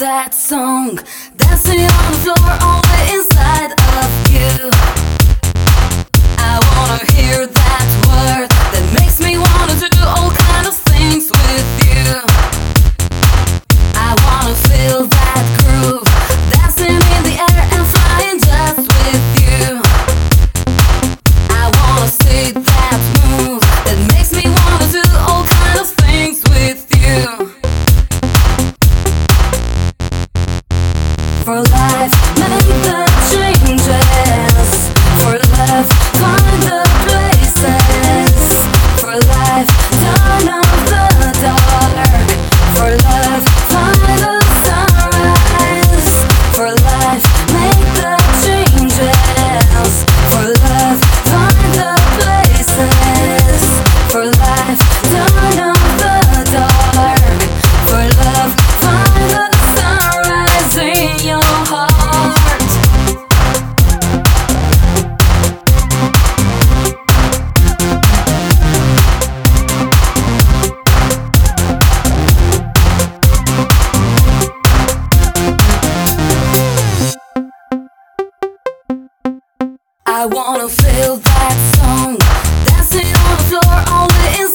that song, dancing on the floor, only inside of you. I wanna hear that word that makes me wanna do all kind of things with you. I wanna feel that groove, dancing in the air and flying just with you. I wanna see that move that makes me wanna do all kind of things with you. For life, make the changes. For love, find the places. For life, turn off the dark. For love, find the sunrise. For life, make the changes. For love, find the places. For life, turn off the dark. For love, find the sunrise in your heart. I wanna feel that song, dancing on the floor, only inside.